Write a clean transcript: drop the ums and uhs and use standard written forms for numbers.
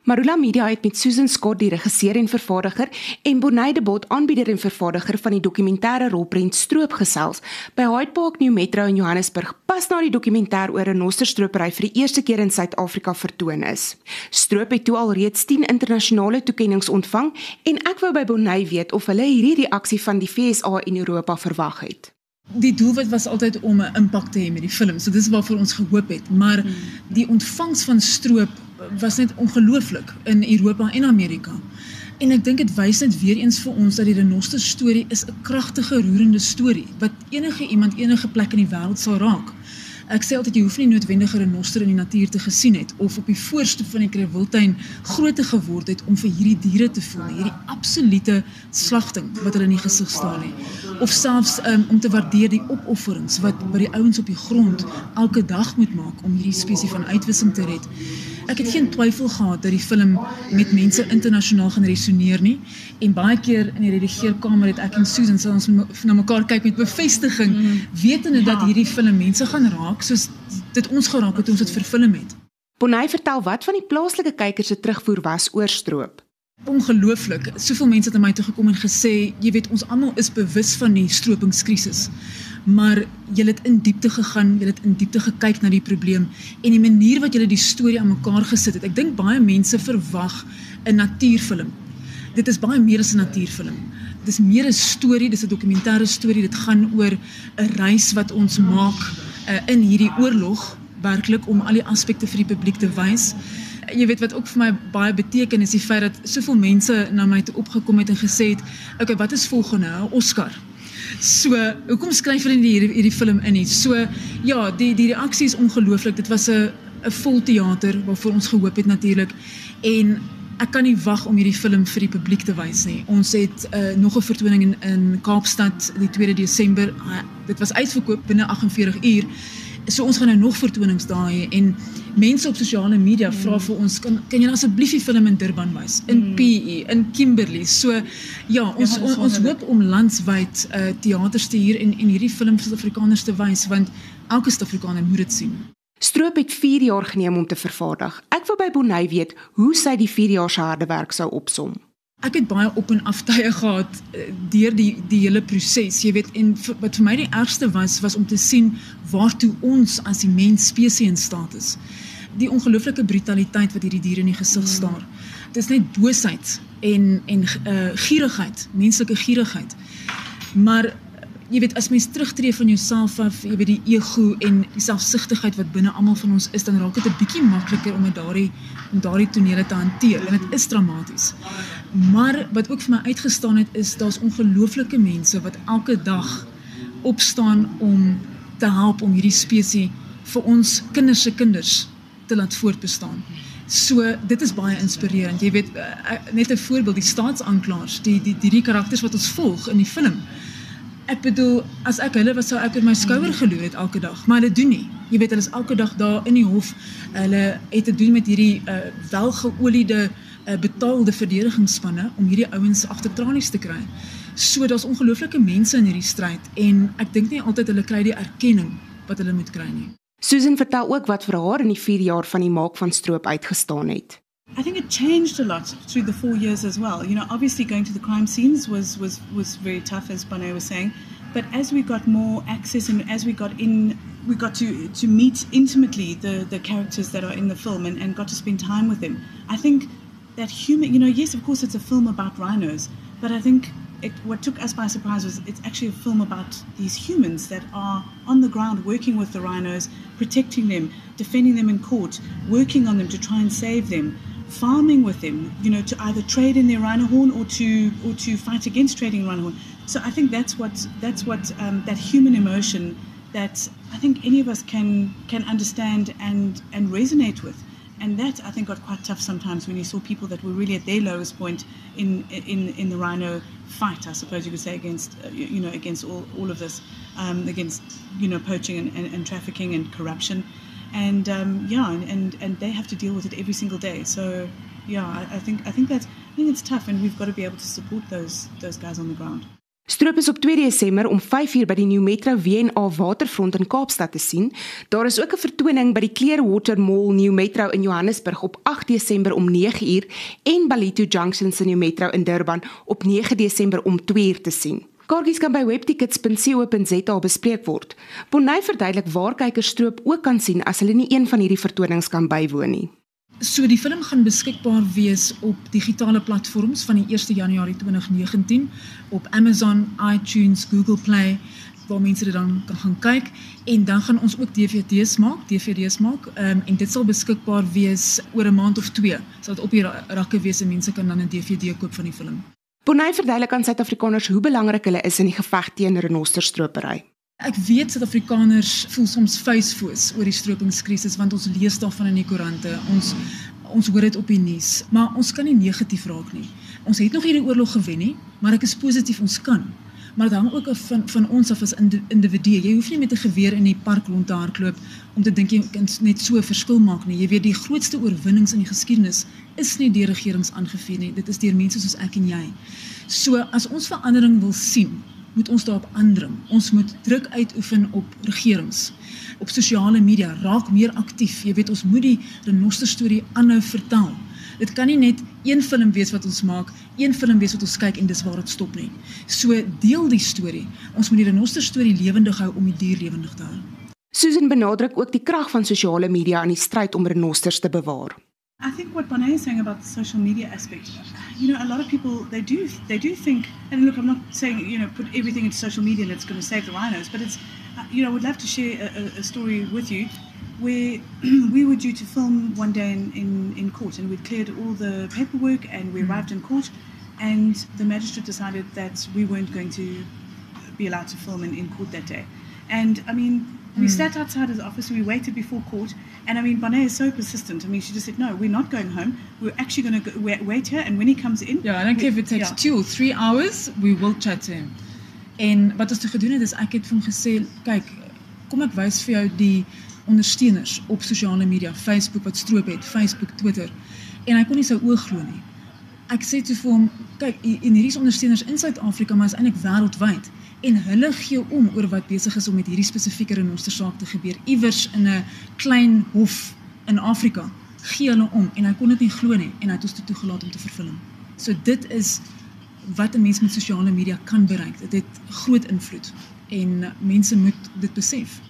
Marula Media het met Susan Scott, die regisseur en vervaardiger, en Bonnie de Bot, aanbieder en vervaardiger van die dokumentêre rolprent Stroop gesels by Hyde Park New Metro in Johannesburg, pas na die dokumentêr oor 'n renosterstropery vir die eerste keer in Suid-Afrika vertoon is. Stroop het toe al reeds 10 internasionale toekennings ontvang en ek wou by Bonnie weet of hulle hierdie reaksie van die VSA en Europa verwag het. Die doelwit was altyd om 'n impak te hê met die film, so dis waarvoor ons gehoop het, maar die ontvangs van Stroop was net ongelooflik in Europa en Amerika. En ek dink dit wys net weer eens vir ons dat die renoster storie is 'n kragtige, roerende storie, wat enige iemand enige plek in die wêreld sal raak. Ek sê altyd, jy hoef nie noodwendig 'n renoster in die natuur te gesien het, of op die voorstoep van die Krewiltuin grootte geword het om vir hierdie diere te voel, hierdie absolute slagting wat hulle in die gesig staan nie. Of selfs om te waardeer die opofferings wat die ouens op die grond elke dag moet maak om hierdie spesie van uitwissing te red. Ek het geen twyfel gehad dat die film met mense internasionaal gaan resoneer nie, en baie keer in die redigeerkamer het ek en Susan sal ons na mekaar kyk met bevestiging, wetende dat hierdie film mense gaan raak, soos dit ons geraak het toe ons dit verfilm het. Bonnie vertel wat van die plaaslike kykers se terugvoer was oor Stroop. Ongelooflik, soveel mense het aan my toe gekom en gesê, jy weet, ons almal is bewus van die stropingskrisis, maar julle het in diepte gegaan, julle het in diepte gekyk na die probleem, en die manier wat julle die storie aan mekaar gesit het, ek dink baie mense verwag 'n natuurfilm. Dit is baie meer as 'n natuurfilm. Dit is meer 'n storie, dit is 'n dokumentêre storie, dit gaan oor 'n reis wat ons maak in hierdie oorlog, werklik om al die aspekte vir die publiek te wys. Jy weet wat ook vir my baie beteken is die feit dat soveel mense na my toe opgekom het en gesê het, okay, wat is volgende, 'n Oscar? So, hoekom skryf hulle nie hierdie film in nie? So, ja, die reaksie is ongelooflik. Dit was 'n vol teater waarvoor ons gehoop het natuurlik, en ek kan nie wag om hierdie film vir die publiek te wys nie. Ons het nog 'n vertoning in Kaapstad die 2 Desember. Dit was uitverkoop binne 48 uur. So ons gaan nou nog vertonings daar hê, en mense op sosiale media vra vir ons, kan jy asseblief die film in Durban wys, in PE, in Kimberley. So ja, ons hoop om landswyd teaters te huur en hierdie film vir Suid-Afrikaners te wys, want elke Suid-Afrikaner moet dit sien. Stroop het 4 jaar geneem om te vervaardig. Ek wil by Bonnie weet hoe sy die 4 jaar se harde werk sou opsom. Ek het baie op en af tye gehad deur die hele proses, jy weet, en wat vir my die ergste was om te sien waartoe ons as die mens spesie in staat is. Die ongelooflike brutaliteit wat hierdie diere in die gesig staar. Dit is net boosheid en gierigheid, menslike gierigheid. Maar jy weet, as mens terugtree van jouself af, jy weet, die ego en die selfsugtigheid wat binne almal van ons is, dan raak dit 'n bietjie makliker om daardie tonele te hanteer, en dit is dramaties. Maar wat ook vir my uitgestaan het, is daar's ongelooflike mense wat elke dag opstaan om te help om hierdie spesie vir ons kinders se kinders te laat voortbestaan. So dit is baie inspirerend. Jy weet, net 'n voorbeeld, die staatsaanklaers, die karakters wat ons volg in die film. Ek bedoel, as ek hulle was, sou ek op my skouer geloer het elke dag, maar hulle doen nie. Jy weet, hulle is elke dag daar in die hof, hulle het te doen met hierdie welgeoliede, betaalde verdedigingsspanne om hierdie ouens agter tralies te kry. So daar's ongelooflike mense in hierdie stryd, en ek dink nie altyd hulle kry die erkenning wat hulle moet kry nie. Susan vertel ook wat vir haar in die 4 jaar van die maak van Stroop uitgestaan het. I think it changed a lot through the 4 years as well. You know, obviously going to the crime scenes was very tough, as Bonnie was saying. But as we got more access and as we got to meet intimately the characters that are in the film and got to spend time with them. I think that yes, of course it's a film about rhinos, but I think what took us by surprise was it's actually a film about these humans that are on the ground working with the rhinos, protecting them, defending them in court, working on them to try and save them, farming with them, to either trade in their rhino horn or to fight against trading rhino horn. So I think that's what that human emotion that I think any of us can understand and resonate with. And that I think got quite tough sometimes when you saw people that were really at their lowest point in the rhino fight, I suppose you could say, against against all of this, against poaching and trafficking and corruption, and they have to deal with it every single day. So yeah, I think it's tough, and we've got to be able to support those guys on the ground. Stroop is op 2 Desember om 5:00 by die New Metro WNA Waterfront in Kaapstad te sien. Daar is ook 'n vertoning by die Clearwater Mall New Metro in Johannesburg op 8 Desember om 9:00 en Ballito Junction se New Metro in Durban op 9 Desember om 2:00 te sien. Kaartjies kan by webtickets.co.za bespreek word. Bonnet verduidelik waar kykers Stroop ook kan sien as hulle nie een van hierdie vertonings kan bywoon nie. So die film gaan beskikbaar wees op digitale platforms van die 1 Januarie 2019 op Amazon, iTunes, Google Play, waar mense dit dan kan gaan kyk, en dan gaan ons ook DVD's maak, en dit sal beskikbaar wees oor 'n maand of 2, sal dit op die rakke wees en mense kan dan 'n DVD koop van die film. Bonnet verduidelik aan Suid-Afrikaners hoe belangrik hulle is in die geveg teen renosterstropery. Ek weet Suid-Afrikaners voel soms vuisfoos oor die stropingskrisis, want ons lees daarvan in die koerante, ons hoor dit op die nuus, maar ons kan nie negatief raak nie. Ons het nog hierdie oorlog gewen nie, maar ek is positief, ons kan. Maar dit hang ook af van ons af as individue. Jy hoef nie met 'n geweer in die park rond te hardloop om te dink jy kan net so 'n verskil maak nie. Jy weet, die grootste oorwinnings in die geskiedenis is nie deur regerings aangevier nie, dit is deur mense soos ek en jy. So as ons verandering wil sien, moet ons daarop aandring. Ons moet druk uitoefen op regerings, op sosiale media, raak meer aktief. Jy weet, ons moet die renoster storie aanhou vertel. Dit kan nie net een film wees wat ons maak, een film wees wat ons kyk en dis waar dit stop nie. So deel die storie. Ons moet die renoster storie lewendig hou om die dier lewendig te hou. Susan benadruk ook die krag van sosiale media in die stryd om renosters te bewaar. I think what Bonnet is saying about the social media aspect, a lot of people, they do think, and look, I'm not saying, put everything into social media and it's going to save the rhinos, but it's, would love to share a story with you where we were due to film one day in court, and we'd cleared all the paperwork and we arrived in court, and the magistrate decided that we weren't going to be allowed to film in court that day. And we sat outside his office, we waited before court, and Bonnet is so persistent. She just said, no, we're not going home. We're actually going to wait here, and when he comes in... Yeah, I don't care if it takes 2 or 3 hours, we will chat to him. En wat ons toe gedoen het, is ek het vir hom gesê, kyk, kom ek wys vir jou die ondersteuners op sosiale media, Facebook wat Stroop het, Facebook, Twitter, en hy kon nie sy oë glo nie. Ek sê toe vir hom, kyk, en hierdie is ondersteuners in Suid-Afrika, maar is eintlik wêreldwyd, en hulle gee om oor wat besig is om met hierdie spesifieke renostersaak te gebeur, iewers in 'n klein hof in Afrika, gee hulle om, en hy kon dit nie glo nie, en hy het ons toegelaat om te verfilm. So dit is wat 'n mens met sosiale media kan bereik, dit het groot invloed, en mense moet dit besef.